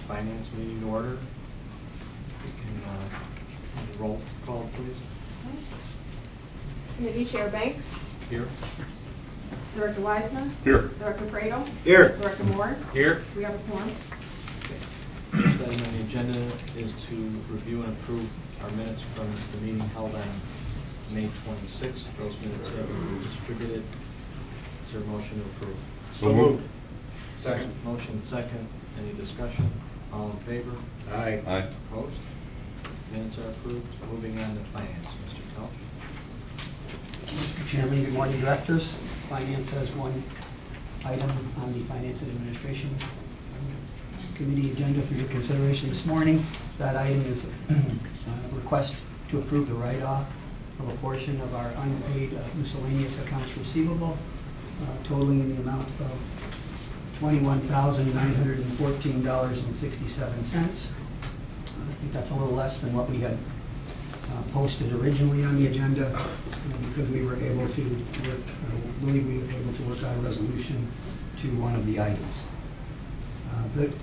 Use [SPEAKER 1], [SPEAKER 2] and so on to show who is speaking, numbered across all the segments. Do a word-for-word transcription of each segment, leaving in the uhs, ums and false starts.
[SPEAKER 1] finance meeting to order. We can uh, roll call, please.
[SPEAKER 2] Committee Chair Banks.
[SPEAKER 1] Here.
[SPEAKER 2] Director Wiseman.
[SPEAKER 3] Here.
[SPEAKER 2] Director Fredo.
[SPEAKER 3] Here.
[SPEAKER 2] Director Morris.
[SPEAKER 3] Here.
[SPEAKER 2] We have a quorum.
[SPEAKER 1] First item on the agenda is to review and approve our minutes from the meeting held on May twenty-sixth. Those minutes have been distributed. Is there a motion to approve?
[SPEAKER 3] So moved.
[SPEAKER 1] Second. Motion second. Any discussion? All in favor?
[SPEAKER 3] Aye. Aye.
[SPEAKER 1] Opposed? Minutes are approved. Moving on to finance. Mister Couch.
[SPEAKER 4] Mister Chairman, good morning, directors. Finance has one item on the Finance and Administration Committee agenda for your consideration this morning. That item is a request to approve the write-off of a portion of our unpaid uh, miscellaneous accounts receivable, uh, totaling in the amount of twenty-one thousand nine hundred fourteen dollars and sixty-seven cents. Uh, I think that's a little less than what we had uh, posted originally on the agenda, uh, because we were able to work, uh, believe we were able to work out a resolution to one of the items. Uh, the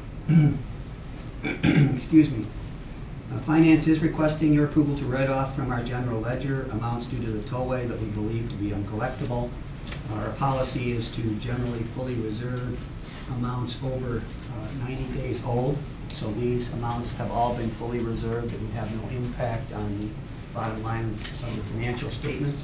[SPEAKER 4] excuse me. Uh, Finance is requesting your approval to write off from our general ledger amounts due to the tollway that we believe to be uncollectible. Our policy is to generally fully reserve amounts over uh, ninety days old, so these amounts have all been fully reserved. It would have no impact on the bottom line of the financial statements.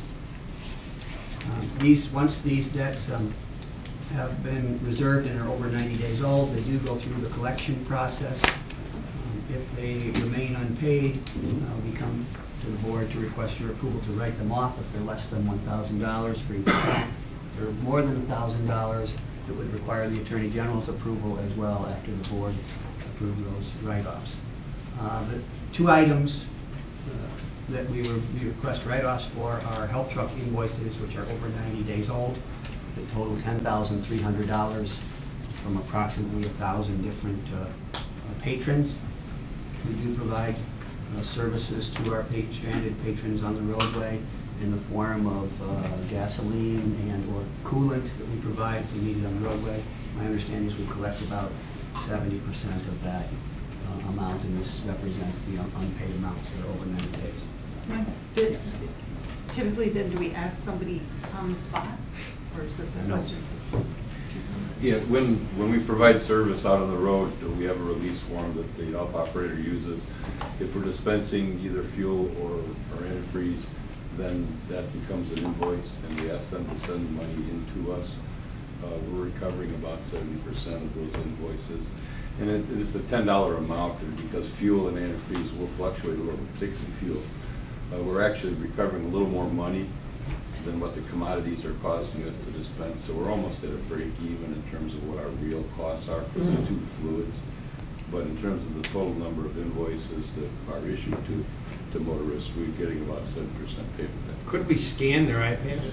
[SPEAKER 4] Uh, these, once these debts um, have been reserved and are over ninety days old, they do go through the collection process. Um, if they remain unpaid, uh, we come to the board to request your approval to write them off if they're less than one thousand dollars for each account. If they're more than one thousand dollars, it would require the Attorney General's approval as well after the board approves those write-offs. Uh, the two items uh, that we, were, we request write-offs for are health truck invoices, which are over ninety days old. They total ten thousand three hundred dollars from approximately one thousand different uh, uh, patrons. We do provide uh, services to our pat- stranded patrons on the roadway in the form of uh, gasoline and or coolant that we provide if we need it on the roadway. My understanding is we collect about seventy percent of that uh, amount, and this represents the un- unpaid amounts that are over ninety days.
[SPEAKER 5] Did, typically, then, do we ask somebody on the spot, or is this a
[SPEAKER 4] No.
[SPEAKER 5] question?
[SPEAKER 3] Yeah, when when we provide service out on the road, we have a release form that the help operator uses. If we're dispensing either fuel or, or antifreeze, then that becomes an invoice, and we ask them to send money into us. Uh, we're recovering about seventy percent of those invoices. And it, it's a ten dollar amount, and because fuel and antifreeze will fluctuate a little, particularly fuel. Uh, we're actually recovering a little more money than what the commodities are costing us to dispense. So we're almost at a break even in terms of what our real costs are for the two fluids. But in terms of the total number of invoices that are issued to, to motorists, we're getting about seven percent payment.
[SPEAKER 6] Could we scan their iPads?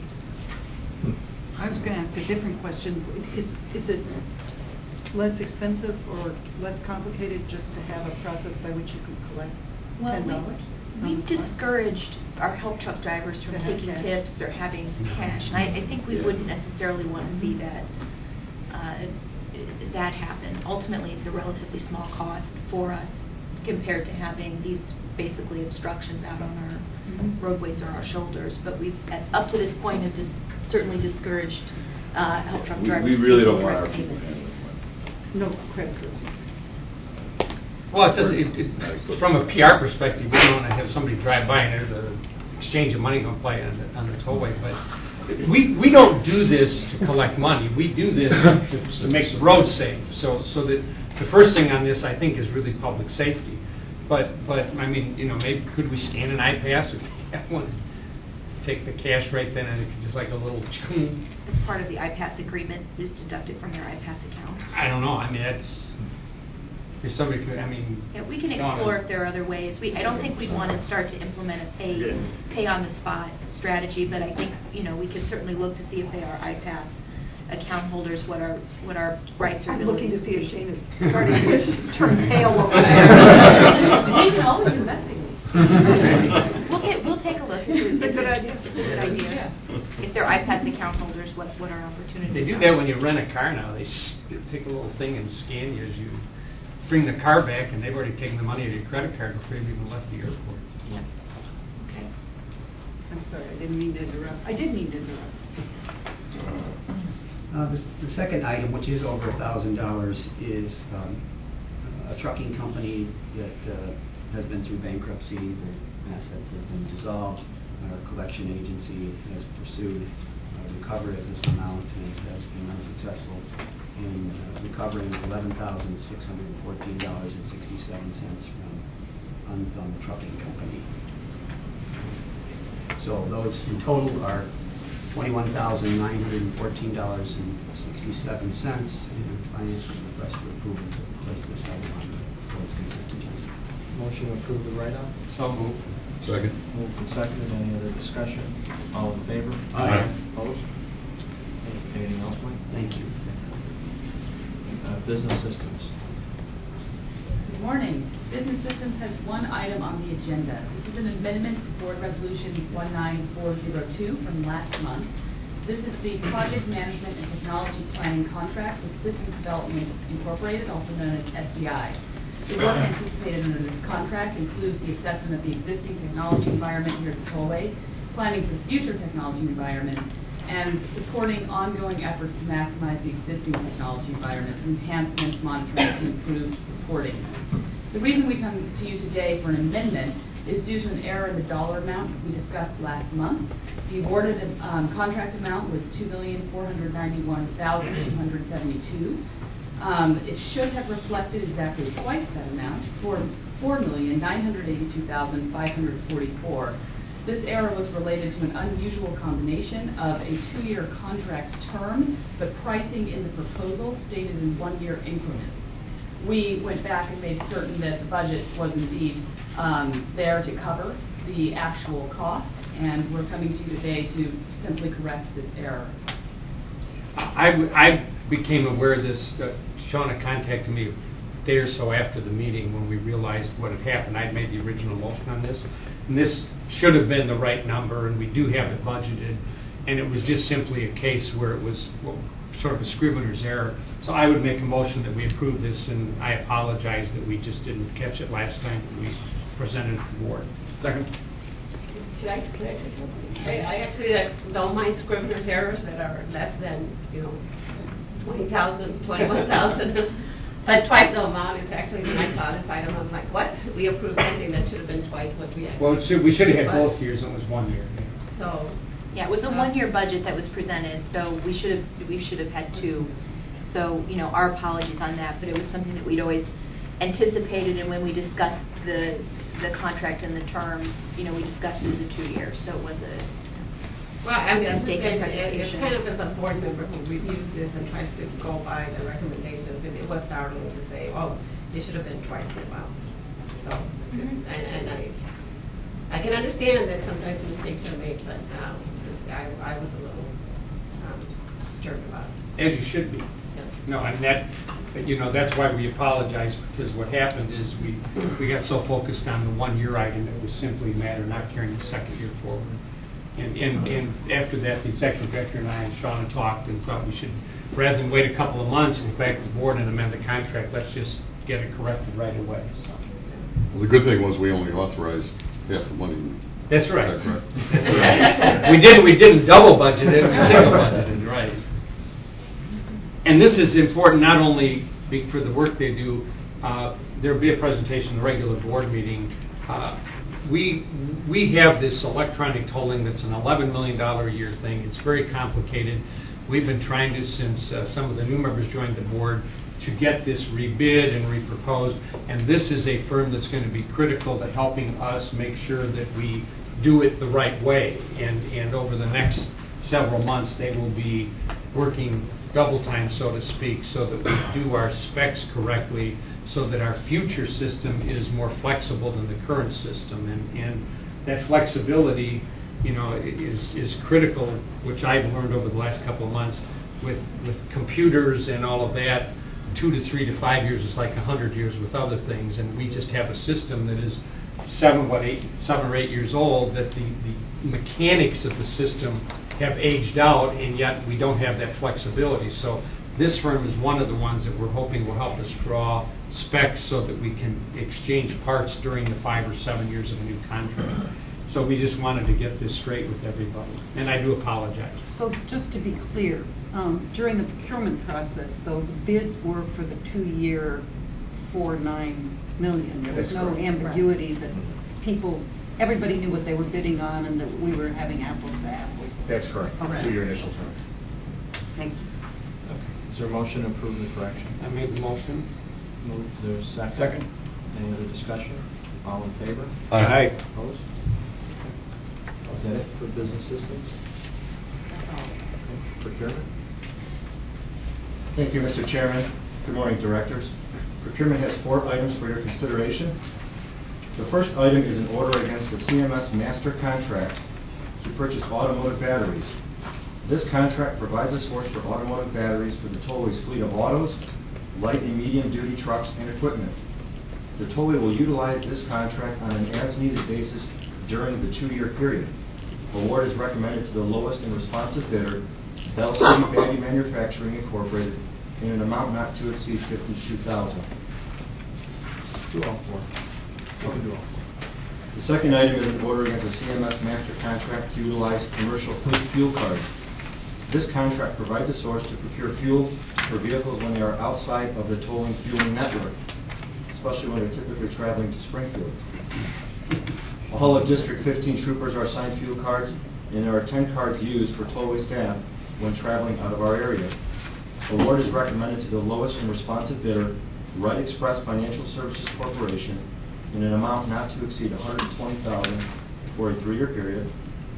[SPEAKER 5] I was going to ask a different question. Is, is it less expensive or less complicated just to have a process by which you could collect
[SPEAKER 7] Well,
[SPEAKER 5] ten dollars?
[SPEAKER 7] we, we've discouraged our help truck drivers from
[SPEAKER 5] To have
[SPEAKER 7] taking
[SPEAKER 5] cash.
[SPEAKER 7] tips or having cash, and I, I think we
[SPEAKER 3] Yeah.
[SPEAKER 7] wouldn't necessarily want to see that uh, that happen. Ultimately, it's a relatively small cost for us compared to having these basically obstructions out on our
[SPEAKER 5] Mhm.
[SPEAKER 7] roadways or our shoulders. But we've, at, up to this point, have dis- certainly discouraged uh, help truck
[SPEAKER 3] We,
[SPEAKER 7] drivers.
[SPEAKER 3] we really
[SPEAKER 7] taking
[SPEAKER 3] don't want our
[SPEAKER 7] direct
[SPEAKER 3] people
[SPEAKER 7] payments.
[SPEAKER 3] handling money.
[SPEAKER 5] No credit cards.
[SPEAKER 6] Well, it does, it, it, from a P R perspective, we don't want to have somebody drive by and there's an exchange of money going to play on the, on the tollway. But we, we don't do this to collect money. We do this to, to make the road safe. So so that the first thing on this, I think, is really public safety. But but I mean, you know, maybe could we scan an iPass or have one, take the cash right then and it could just like a little.
[SPEAKER 7] As part of the I PATH agreement, is deducted from their I PATH account.
[SPEAKER 6] I don't know. I mean, that's if somebody could. I mean,
[SPEAKER 7] Yeah, we can
[SPEAKER 6] Donna.
[SPEAKER 7] explore if there are other ways. We, I don't think we'd want to start to implement a pay, pay on the spot strategy, but I think, you know, we could certainly look to see if they are I PATH account holders, what our what our rights or
[SPEAKER 5] I'm looking
[SPEAKER 7] abilities
[SPEAKER 5] to see if
[SPEAKER 7] would
[SPEAKER 5] Shane
[SPEAKER 7] be.
[SPEAKER 5] is starting to turn pale over there. We can always investigate.
[SPEAKER 7] We'll get, we'll take a look.
[SPEAKER 5] It's a good idea.
[SPEAKER 7] It's a good idea.
[SPEAKER 5] Yeah.
[SPEAKER 7] If they're I PATH account holders, what, what our opportunities
[SPEAKER 6] They do
[SPEAKER 7] are.
[SPEAKER 6] that when you rent a car now. They s- they take a little thing and scan you as you bring the car back, and they've already taken the money out of your credit card before you've even left the airport.
[SPEAKER 7] Yeah. Okay.
[SPEAKER 5] I'm sorry, I didn't mean to interrupt. I did mean to interrupt.
[SPEAKER 4] Uh, The the second item, which is over a thousand dollars, is um, a trucking company that uh, has been through bankruptcy. Their assets have been dissolved. Our collection agency has pursued uh, recovery of this amount and has been unsuccessful in uh, recovering eleven thousand six hundred fourteen dollars and sixty-seven cents from Unthumb Trucking Company. So those in total are twenty-one thousand nine hundred fourteen dollars and sixty-seven cents, and finance request for approval to place this item on the board's consent agenda.
[SPEAKER 1] Motion to approve the write-off.
[SPEAKER 6] So moved.
[SPEAKER 8] Second.
[SPEAKER 1] Moved and seconded. Any other discussion? All in favor?
[SPEAKER 8] Aye.
[SPEAKER 1] Opposed? Any- Anything else, Mike?
[SPEAKER 4] Thank you.
[SPEAKER 1] Uh, Business systems.
[SPEAKER 9] Good morning. Business Systems has one item on the agenda. This is an amendment to Board Resolution one nine four zero two from last month. This is the Project Management and Technology Planning Contract with Systems Development Incorporated, also known as S D I. The work anticipated under this contract includes the assessment of the existing technology environment here at the Tollway, planning for the future technology environment, and supporting ongoing efforts to maximize the existing technology environment through enhancements, monitoring, and improved reporting. The reason we come to you today for an amendment is due to an error in the dollar amount we discussed last month. The awarded um, contract amount was two million four hundred ninety-one thousand two hundred seventy-two dollars. Um, it should have reflected exactly twice that amount, for four million nine hundred eighty-two thousand five hundred forty-four dollars. This error was related to an unusual combination of a two-year contract term, but pricing in the proposal stated in one-year increments. We went back and made certain that the budget was indeed um, there to cover the actual cost, and we're coming to you today to simply correct this error.
[SPEAKER 6] I, I became aware of this. Uh, Shauna contacted me a day or so after the meeting when we realized what had happened. I'd made the original motion on this, and this should have been the right number, and we do have it budgeted, and it was just simply a case where it was well, sort of a scrivener's error. So I would make a motion that we approve this, and I apologize that we just didn't catch it last time when we presented it to the board.
[SPEAKER 8] Second.
[SPEAKER 10] Could I, could I say something? I, I actually uh, don't mind scrivener's errors that are less than, you know, twenty thousand, twenty-one thousand. But twice the amount is actually, when I saw this item, I'm like, what? We approved something that should have been twice what we actually.
[SPEAKER 6] Well, it should, we should have had
[SPEAKER 10] But-
[SPEAKER 6] both years, and it was one year.
[SPEAKER 10] So.
[SPEAKER 7] Yeah, it was a
[SPEAKER 10] uh,
[SPEAKER 7] one-year budget that was presented, so we should have, we should have had two. So, you know, our apologies on that, but it was something that we'd always anticipated, and when we discussed the, the contract and the terms, you know, we discussed it as a two-year, so it was a,
[SPEAKER 10] Well, I mean, I'm just
[SPEAKER 7] Mistake
[SPEAKER 10] saying,
[SPEAKER 7] of
[SPEAKER 10] it- it's
[SPEAKER 7] presentation.
[SPEAKER 10] kind of as a board member who reviews this and tries to go by the recommendations, and it was startling to say, oh, it should have been twice the amount. So,
[SPEAKER 7] Mhm.
[SPEAKER 10] and, and I, I can understand that sometimes mistakes are made, but um, I, I was a little um, disturbed about it.
[SPEAKER 6] As you should be.
[SPEAKER 10] Yeah.
[SPEAKER 6] No, and that, you know, that's why we apologize, because what happened is we, we got so focused on the one-year item, it was simply a matter of not carrying the second year forward. And, and, and after that, the executive director and I and Shauna talked and thought we should, rather than wait a couple of months and go back to the board and amend the contract, let's just get it corrected right away. So.
[SPEAKER 8] Well, the good thing was we only authorized half the money.
[SPEAKER 6] That's right.
[SPEAKER 8] Is that correct?
[SPEAKER 6] That's right. we didn't we didn't double budget it, we single budgeted, right. And this is important not only be- for the work they do. Uh, there will be a presentation in the regular board meeting. Uh, we we have this electronic tolling that's an eleven million dollars a year thing. It's very complicated. We've been trying to, since uh, some of the new members joined the board, to get this rebid and reproposed. And this is a firm that's going to be critical to helping us make sure that we do it the right way. And, and over the next several months, they will be working double time, so to speak, so that we do our specs correctly, so that our future system is more flexible than the current system. And, and that flexibility, you know, is, is critical, which I've learned over the last couple of months with, with computers and all of that. Two to three to five years is like a hundred years with other things, and we just have a system that is seven, what, eight, seven or eight years old, that the, the mechanics of the system have aged out, and yet we don't have that flexibility. So this firm is one of the ones that we're hoping will help us draw specs so that we can exchange parts during the five or seven years of a new contract. So we just wanted to get this straight with everybody, and I do apologize.
[SPEAKER 5] So just to be clear, um, during the procurement process, though, the bids were for the two-year four nine million. There was
[SPEAKER 1] That's
[SPEAKER 5] no
[SPEAKER 1] correct.
[SPEAKER 5] ambiguity that people, everybody knew what they were bidding on and that we were having apples to apples.
[SPEAKER 1] That's correct.
[SPEAKER 5] Correct.
[SPEAKER 1] To your initial term.
[SPEAKER 5] Thank you.
[SPEAKER 1] Okay. Is there a motion to approve the correction?
[SPEAKER 6] I made the motion.
[SPEAKER 1] Move the second.
[SPEAKER 8] Second.
[SPEAKER 1] Any other discussion? All in favor?
[SPEAKER 8] Aye.
[SPEAKER 1] Opposed? Is that it for business systems? Procurement?
[SPEAKER 11] Thank you, Mister Chairman. Good morning, Directors. Procurement has four items for your consideration. The first item is an order against the C M S master contract to purchase automotive batteries. This contract provides a source for automotive batteries for the tollway's fleet of autos, light and medium-duty trucks, and equipment. The tollway will utilize this contract on an as-needed basis during the two-year period. Award is recommended to the lowest and responsive bidder, Bell City Baggy Manufacturing Incorporated, in an amount not to exceed fifty-two thousand dollars.
[SPEAKER 1] Do all four. You can do all four.
[SPEAKER 11] The second item is an order against the C M S master contract to utilize commercial fleet fuel cards. This contract provides a source to procure fuel for vehicles when they are outside of the tolling fueling network, especially when they're typically traveling to Springfield. All of District fifteen troopers are assigned fuel cards, and there are ten cards used for tollway staff when traveling out of our area. Award is recommended to the lowest and responsive bidder, Wright Express Financial Services Corporation, in an amount not to exceed one hundred twenty thousand dollars for a three-year period.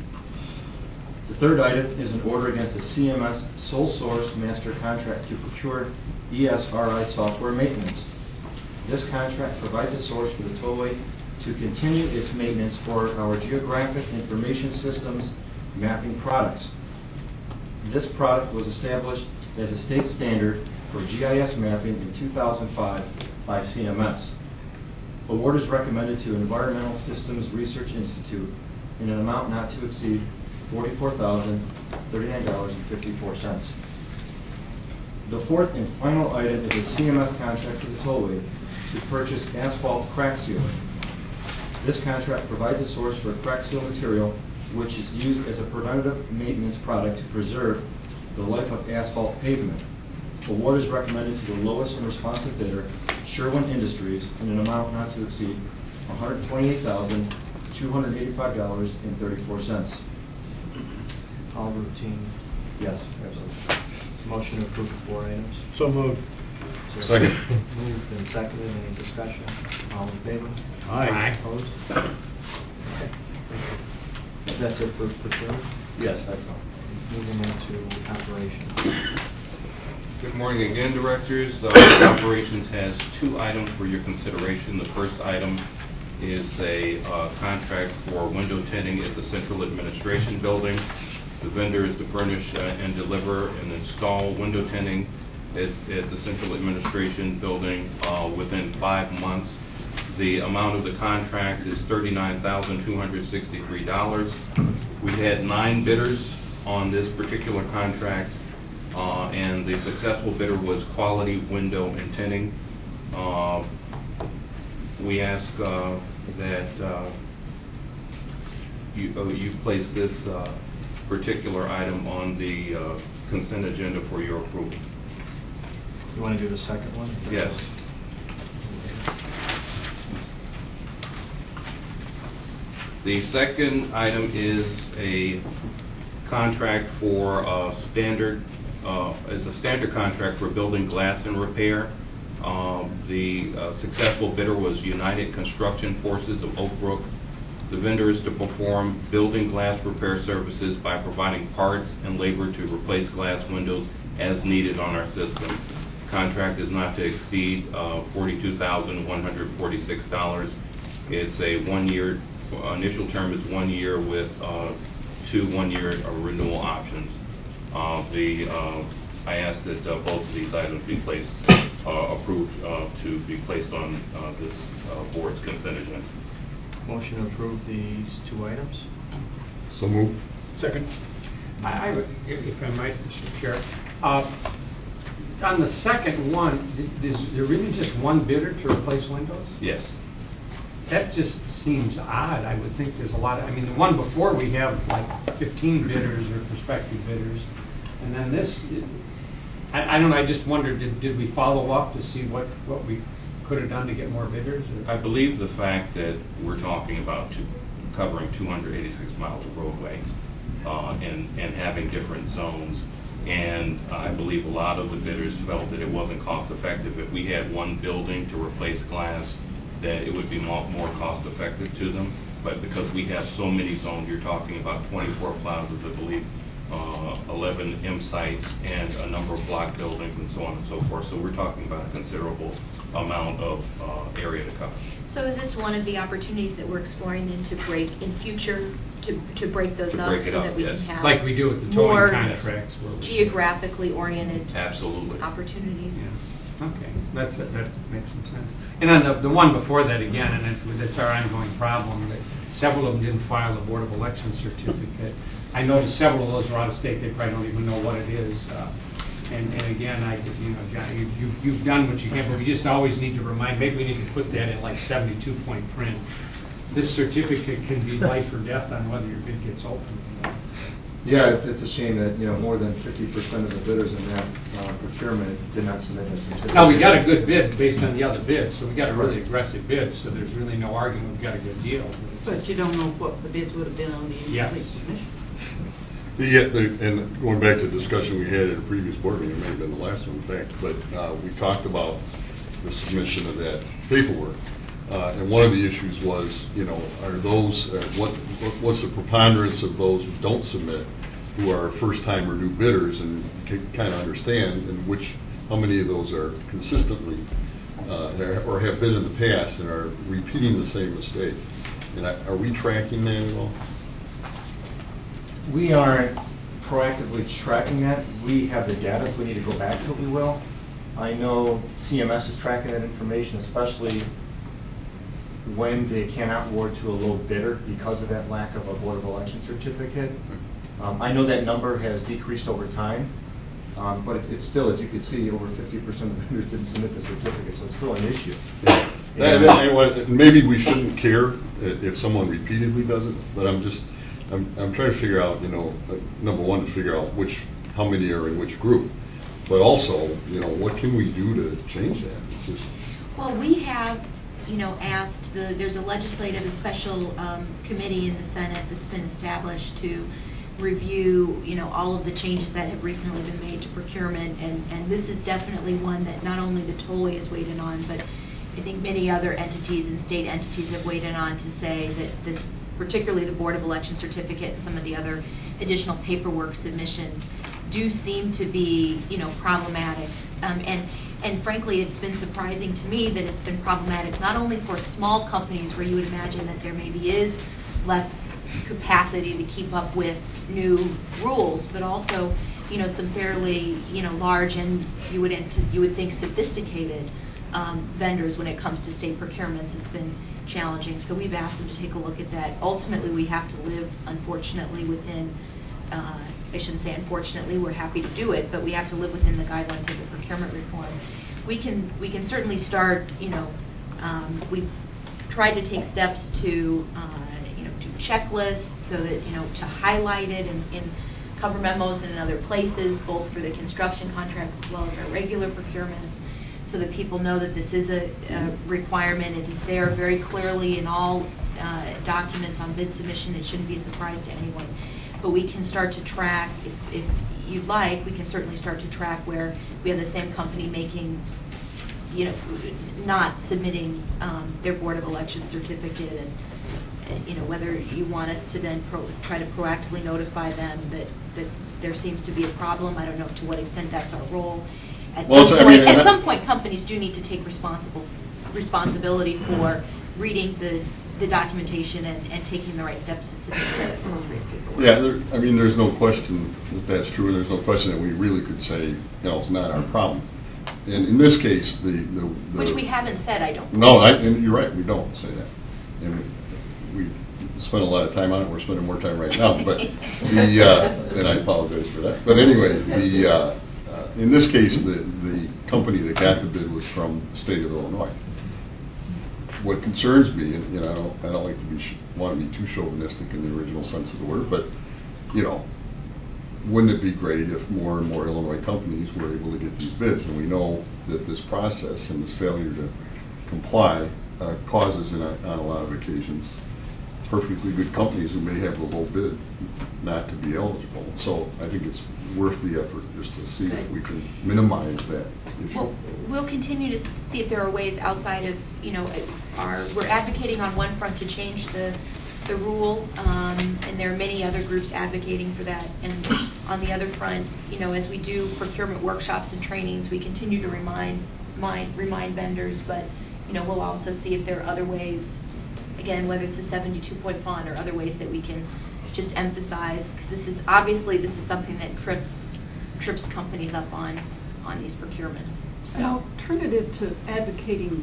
[SPEAKER 11] The third item is an order against the C M S sole source master contract to procure E S R I software maintenance. This contract provides a source for the tollway to continue its maintenance for our geographic information systems mapping products. This product was established as a state standard for G I S mapping in two thousand five by C M S. Award is recommended to Environmental Systems Research Institute in an amount not to exceed forty-four thousand thirty-nine dollars and fifty-four cents. The fourth and final item is a C M S contract with the tollway to purchase asphalt crack sealer. This contract provides a source for crack seal material, which is used as a preventative maintenance product to preserve the life of asphalt pavement. Award is recommended to the lowest and responsive bidder, Sherwin Industries, in an amount not to exceed one hundred twenty-eight thousand two hundred eighty-five dollars and thirty-four cents.
[SPEAKER 1] All routine.
[SPEAKER 11] Yes, absolutely.
[SPEAKER 1] Motion to approve the four items.
[SPEAKER 8] So moved.
[SPEAKER 1] Is there-
[SPEAKER 8] Second.
[SPEAKER 1] Moved and seconded. Any discussion? All in favor?
[SPEAKER 8] Aye.
[SPEAKER 1] Opposed? Okay. Thank you. That's it for procurement?
[SPEAKER 11] Yes, that's all.
[SPEAKER 1] Moving into operations.
[SPEAKER 12] Good morning again, Directors. Uh, Operations has two items for your consideration. The first item is a uh, contract for window tinting at the Central Administration Building. The vendor is to furnish uh, and deliver and install window tinting at, at the Central Administration Building uh, within five months. The amount of the contract is thirty-nine thousand two hundred sixty-three dollars. We had nine bidders on this particular contract. Uh, and the successful bidder was Quality Window and Tinting. Uh, we ask uh, that uh, you, uh, you place this uh, particular item on the uh, consent agenda for your approval.
[SPEAKER 1] You want to do the second one?
[SPEAKER 12] Yes. The second item is a contract for uh, standard Uh, is a standard contract for building glass and repair. Um, the uh, successful bidder was United Construction Forces of Oak Brook. The vendor is to perform building glass repair services by providing parts and labor to replace glass windows as needed on our system. Contract is not to exceed uh, forty-two thousand one hundred forty-six dollars. It's a one-year, uh, initial term is one year with uh, two one-year uh, renewal options. Uh, the uh, I ask that uh, both of these items be placed, uh, approved uh, to be placed on uh, this uh, board's consent agenda.
[SPEAKER 1] Motion to approve these two items.
[SPEAKER 8] So moved. Second.
[SPEAKER 6] I, I would, if if I might, Mister Chair, uh, on the second one, d- is there really just one bidder to replace windows?
[SPEAKER 12] Yes.
[SPEAKER 6] That just seems odd. I would think there's a lot of, I mean, the one before we have like fifteen bidders or prospective bidders. And then this, it- I, I don't know, I just wondered, did, did we follow up to see what, what we could have done to get more bidders? Or?
[SPEAKER 12] I believe the fact that we're talking about two, covering two hundred eighty-six miles of roadway uh, and, and having different zones, and I believe a lot of the bidders felt that it wasn't cost effective. If we had one building to replace glass, that it would be more, more cost effective to them. But because we have so many zones, you're talking about twenty-four plazas, I believe, uh, eleven M sites, and a number of block buildings, and so on and so forth. So we're talking about a considerable amount of uh, area to cover.
[SPEAKER 7] So is this one of the opportunities that we're exploring then to break in future, to, to break those
[SPEAKER 12] To
[SPEAKER 7] up
[SPEAKER 12] break it
[SPEAKER 7] so
[SPEAKER 12] up,
[SPEAKER 7] that we
[SPEAKER 12] yes.
[SPEAKER 7] can have
[SPEAKER 6] Like we do with the towing
[SPEAKER 7] more
[SPEAKER 6] contracts where we-
[SPEAKER 7] geographically oriented
[SPEAKER 12] Absolutely.
[SPEAKER 7] opportunities?
[SPEAKER 6] Yeah. Okay, that's, that makes some sense. And on the, the one before that again, and it's, that's our ongoing problem, that several of them didn't file a Board of Elections certificate. I noticed several of those are out of state, they probably don't even know what it is. Uh, and, and again, I, you know, John, you, you, you've done what you can, but we just always need to remind, maybe we need to put that in like seventy-two point print. This certificate can be life or death on whether your bid gets open.
[SPEAKER 11] Yeah, it's, it's a shame that, you know, more than fifty percent of the bidders in that uh, procurement did not submit their certificate.
[SPEAKER 6] Now, we got a good bid based on the other bids, so we got a really aggressive bid, so there's really no argument, we got a good deal.
[SPEAKER 5] But you don't know what the bids would have been on the
[SPEAKER 6] Yes.
[SPEAKER 5] incomplete submission.
[SPEAKER 8] The, yeah, the, and going back to the discussion we had at a previous board meeting, it may have been the last one, in fact, but uh, we talked about the submission of that paperwork. Uh, and one of the issues was, you know, are those, uh, what, what's the preponderance of those who don't submit, who are first-time or new bidders, and you can kind of understand, and which, how many of those are consistently, uh, or have been in the past and are repeating the same mistake. And I, are we tracking that at all?
[SPEAKER 11] We aren't proactively tracking that. We have the data. If we need to go back to it, we will. I know C M S is tracking that information, especially when they cannot award to a low bidder because of that lack of a Board of Election certificate. Um, I know that number has decreased over time, um, but it, it's still, as you can see, over fifty percent of the vendors didn't submit the certificate, so it's still an issue.
[SPEAKER 8] Yeah. That, that, maybe we shouldn't care if someone repeatedly does it, but I'm just, I'm, I'm trying to figure out, you know, uh, number one, to figure out which, how many are in which group, but also, you know, what can we do to change that? It's just.
[SPEAKER 7] Well, we have, you know, asked, the, there's a legislative, a special um, committee in the Senate that's been established to review, you know, all of the changes that have recently been made to procurement, and, and this is definitely one that not only the tollway has weighed in on, but I think many other entities and state entities have weighed in on to say that this, particularly the Board of Election certificate and some of the other additional paperwork submissions, do seem to be, you know, problematic. Um, and, and frankly, it's been surprising to me that it's been problematic not only for small companies where you would imagine that there maybe is less capacity to keep up with new rules, but also, you know, some fairly, you know, large and you would ent- you would think sophisticated um, vendors when it comes to state procurements. It's been challenging, so we've asked them to take a look at that. Ultimately, we have to live, unfortunately, within. Uh, I shouldn't say unfortunately. We're happy to do it, but we have to live within the guidelines of the procurement reform. We can we can certainly start. You know, um, we've tried to take steps to. Uh, checklists so that, you know, to highlight it in, in cover memos and in other places, both for the construction contracts as well as our regular procurements, so that people know that this is a, a requirement. It is there very clearly in all uh, documents on bid submission. It shouldn't be a surprise to anyone. But we can start to track, if, if you'd like, we can certainly start to track where we have the same company making, you know, not submitting um, their Board of Elections certificate, and you know, whether you want us to then pro- try to proactively notify them that, that there seems to be a problem. I don't know to what extent that's our role. At,
[SPEAKER 8] well,
[SPEAKER 7] some,
[SPEAKER 8] I
[SPEAKER 7] point,
[SPEAKER 8] mean,
[SPEAKER 7] at some point, companies do need to take responsible responsibility for reading the, the documentation and, and taking the right steps to submit the appropriate paperwork.
[SPEAKER 8] Yeah, there, I mean, there's no question that that's true, and there's no question that we really could say, you know, it's not our problem. And in this case, the... the, the
[SPEAKER 7] Which we haven't said, I don't.
[SPEAKER 8] No, I, and you're right, we don't say that. And we spent a lot of time on it. We're spending more time right now. But the uh, and I apologize for that. But anyway, the uh, uh, in this case, the, the company that got the bid was from the state of Illinois. What concerns me, and you know, I don't, I don't like to be sh- want to be too chauvinistic in the original sense of the word, but you know, wouldn't it be great if more and more Illinois companies were able to get these bids? And we know that this process and this failure to comply uh, causes, in a, on a lot of occasions, perfectly good companies who may have a low bid not to be eligible. So I think it's worth the effort just to see if we can minimize that issue.
[SPEAKER 7] Well, we'll continue to see if there are ways outside of, you know, our, we're advocating on one front to change the the rule, um, and there are many other groups advocating for that. And on the other front, you know, as we do procurement workshops and trainings, we continue to remind mind, remind vendors, but, you know, we'll also see if there are other ways, again, whether it's a seventy-two point font or other ways that we can just emphasize, because this is, obviously, this is something that trips, trips companies up on, on these procurements.
[SPEAKER 5] An alternative to advocating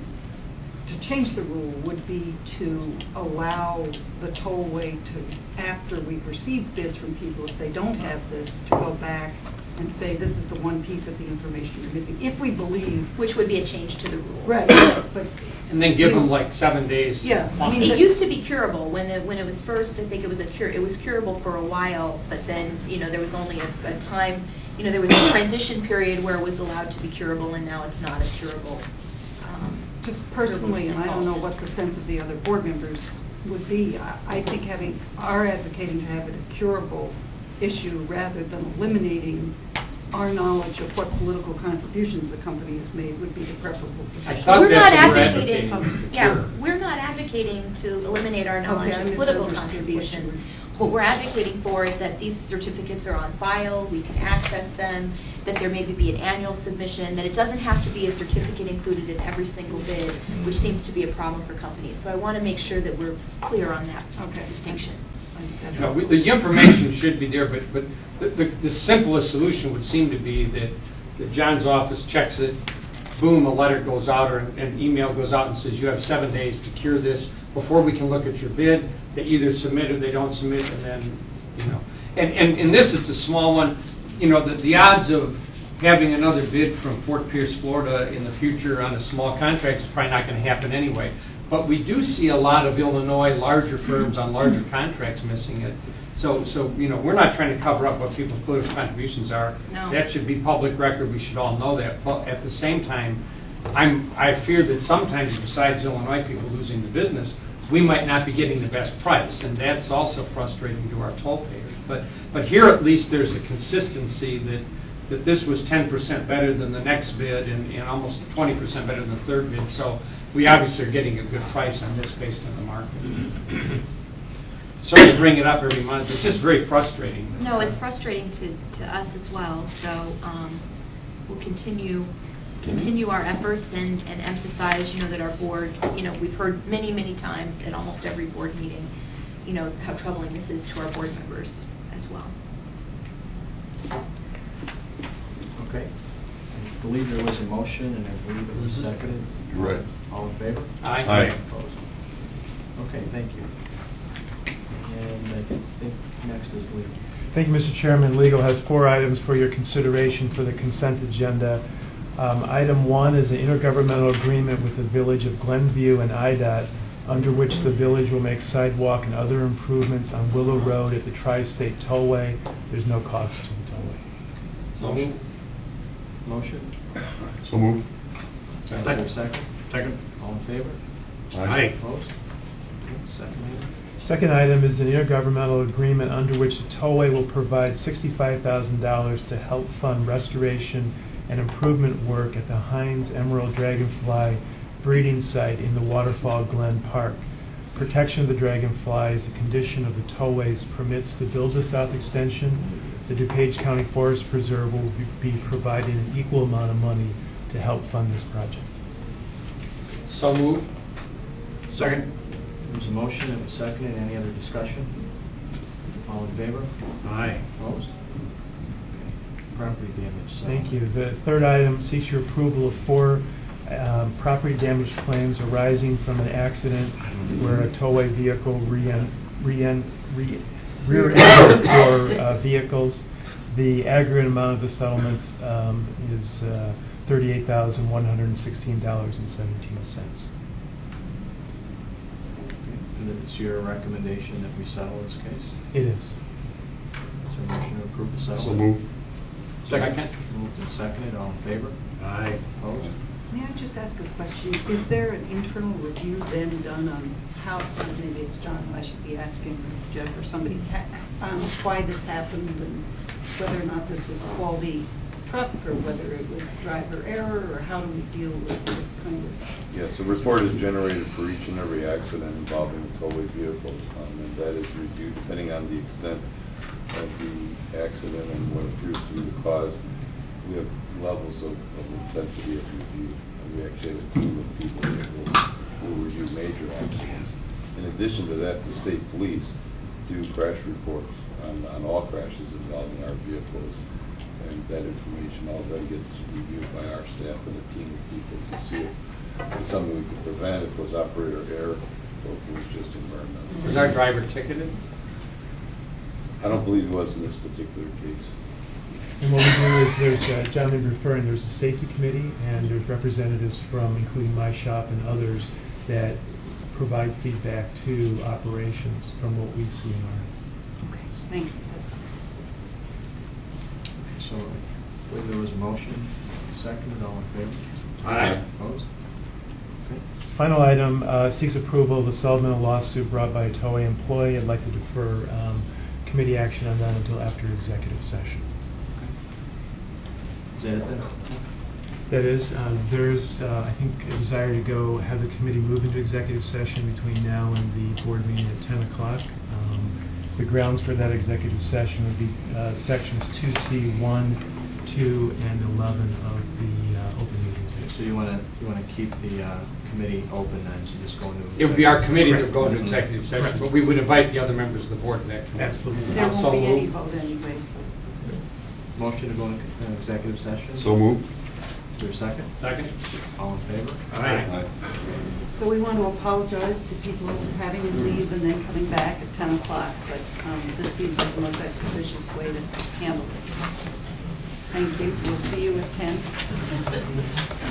[SPEAKER 5] to change the rule would be to allow the tollway to, after we've received bids from people, if they don't have this, to go back and say this is the one piece of the information you're missing, if we believe.
[SPEAKER 7] Which would be a change to the rule.
[SPEAKER 5] Right, but.
[SPEAKER 6] And then give them like seven days.
[SPEAKER 5] Yeah, I mean,
[SPEAKER 7] it used to be curable when it, when it was first. I think it was a cure. It was curable for a while, but then you know there was only a, a time. You know there was a transition period where it was allowed to be curable, and now it's not a curable. Um,
[SPEAKER 5] Just personally, and I don't know what the sense of the other board members would be. I, I think having our advocating to have it a curable issue rather than eliminating our knowledge of what political contributions the company has made would be the preferable position.
[SPEAKER 6] I thought
[SPEAKER 7] we're
[SPEAKER 6] that's
[SPEAKER 7] not
[SPEAKER 6] what we're
[SPEAKER 7] advocating.
[SPEAKER 6] advocating.
[SPEAKER 7] Yeah,
[SPEAKER 6] Sure.
[SPEAKER 7] we're not advocating to eliminate our knowledge
[SPEAKER 5] Okay, I
[SPEAKER 7] of political
[SPEAKER 5] misunderstood what you
[SPEAKER 7] contribution.
[SPEAKER 5] were-
[SPEAKER 7] What we're advocating for is that these certificates are on file, we can access them, that there maybe be an annual submission, that it doesn't have to be a certificate included in every single bid, which seems to be a problem for companies. So I want to make sure that we're clear on that
[SPEAKER 5] Okay.
[SPEAKER 7] distinction.
[SPEAKER 6] You know, we, the information should be there, but, but the, the, the simplest solution would seem to be that, that John's office checks it, boom, a letter goes out or an, an email goes out and says you have seven days to cure this before we can look at your bid. They either submit or they don't submit, and then, you know. And, and in this, it's a small one. You know, the, the odds of having another bid from Fort Pierce, Florida in the future on a small contract is probably not going to happen anyway. But we do see a lot of Illinois larger firms on larger contracts missing it. So, so you know, we're not trying to cover up what people's political contributions are.
[SPEAKER 7] No.
[SPEAKER 6] That should be public record. We should all know that. But at the same time, I'm, I fear that sometimes, besides Illinois people losing the business, we might not be getting the best price, and that's also frustrating to our toll payers. But, but here at least there's a consistency that, that this was ten percent better than the next bid and, and almost twenty percent better than the third bid. So we obviously are getting a good price on this based on the market. Sorry to bring it up every month. It's just very frustrating.
[SPEAKER 7] No, it's frustrating to, to us as well. So um, we'll continue continue our efforts and, and emphasize, you know, that our board, you know, we've heard many, many times at almost every board meeting, you know, how troubling this is to our board members as well.
[SPEAKER 1] Okay. I believe there was a motion, and I believe it was seconded.
[SPEAKER 8] You're right.
[SPEAKER 1] All in favor?
[SPEAKER 6] Aye.
[SPEAKER 8] Aye.
[SPEAKER 1] Opposed? Okay, thank you. And I think next is Lee.
[SPEAKER 13] Thank you, Mister Chairman. Legal has four items for your consideration for the consent agenda. Um, item one is an intergovernmental agreement with the Village of Glenview and I D O T, under which the village will make sidewalk and other improvements on Willow Road at the Tri-State Tollway. There's no cost to the tollway.
[SPEAKER 1] Motion? Motion?
[SPEAKER 8] So move.
[SPEAKER 1] Is there a second?
[SPEAKER 8] Second.
[SPEAKER 1] All in favor?
[SPEAKER 8] Aye.
[SPEAKER 1] Opposed? Okay, second item.
[SPEAKER 13] Second item is an intergovernmental agreement under which the tollway will provide sixty-five thousand dollars to help fund restoration and improvement work at the Heinz Emerald Dragonfly breeding site in the Waterfall Glen Park. Protection of the dragonfly is a condition of the tollway's permits to build the south extension. The DuPage County Forest Preserve will be, be providing an equal amount of money to help fund this project.
[SPEAKER 6] So move.
[SPEAKER 8] Second.
[SPEAKER 1] There's a motion and a second. And any other discussion? All in favor?
[SPEAKER 8] Aye.
[SPEAKER 1] Opposed? Okay. Property damage. So
[SPEAKER 13] Thank you. The third item seeks your approval of four um, property damage claims arising from an accident where a tollway vehicle re- re- re- rear-ended four uh, vehicles. The aggregate amount of the settlements um, is uh, thirty-eight thousand one hundred sixteen dollars and seventeen cents.
[SPEAKER 1] And it's your recommendation that we settle this case?
[SPEAKER 13] It is.
[SPEAKER 1] Is there a motion to approve the settlement?
[SPEAKER 8] So moved.
[SPEAKER 6] Second.
[SPEAKER 1] Moved and seconded, all in favor?
[SPEAKER 8] Aye.
[SPEAKER 1] Opposed?
[SPEAKER 5] May I just ask a question? Is there an internal review then done on how, maybe it's John, I should be asking Jeff or somebody, ha- um, why this happened and whether or not this was a faulty truck or whether it was driver error, or how do we deal with this kind of?
[SPEAKER 3] Yes, a report is generated for each and every accident involving the tollway vehicles, um, and that is reviewed depending on the extent of the accident and what appears to be the cause. We have levels of, of intensity of review, and we actually have a team of people that will, will review major accidents. In addition to that, the state police do crash reports on, on all crashes involving our vehicles, and that information all then gets reviewed by our staff and a team of people to see if it's something we could prevent, if it was operator error, or if it was just environmental.
[SPEAKER 6] Was our driver ticketed?
[SPEAKER 3] I don't believe it was in this particular case.
[SPEAKER 13] And what we do is there's, uh, John been referring, there's a safety committee and there's representatives from, including my shop and others, that provide feedback to operations from what we see in our.
[SPEAKER 5] Okay, thank you.
[SPEAKER 1] So, I believe there was a motion, seconded, all in favor?
[SPEAKER 8] Aye.
[SPEAKER 1] Opposed? Okay.
[SPEAKER 13] Final item uh, seeks approval of the settlement of lawsuit brought by a towaway employee. I'd like to defer um, committee action on that until after executive session.
[SPEAKER 1] Is that it then?
[SPEAKER 13] That is, uh, there's, uh, I think, a desire to go have the committee move into executive session between now and the board meeting at ten o'clock. Um, the grounds for that executive session would be uh, sections two C one, two, and eleven of the uh, open meetings act.
[SPEAKER 1] So you want to, you want to keep the uh, committee open then, so just go into.
[SPEAKER 6] It would be our committee that would go into
[SPEAKER 1] Correct.
[SPEAKER 6] executive session, but we would invite the other members of the board to that committee.
[SPEAKER 13] Absolutely.
[SPEAKER 5] There
[SPEAKER 6] Also
[SPEAKER 5] won't be any
[SPEAKER 6] moved.
[SPEAKER 5] vote anyway, so.
[SPEAKER 1] Motion to go into uh, executive session?
[SPEAKER 8] So moved.
[SPEAKER 1] Is there a second?
[SPEAKER 6] Second.
[SPEAKER 1] All in favor?
[SPEAKER 6] Aye.
[SPEAKER 5] So we want to apologize to people having to leave and then coming back at ten o'clock, but um, this seems like the most expeditious way to handle it. Thank you. We'll see you at ten.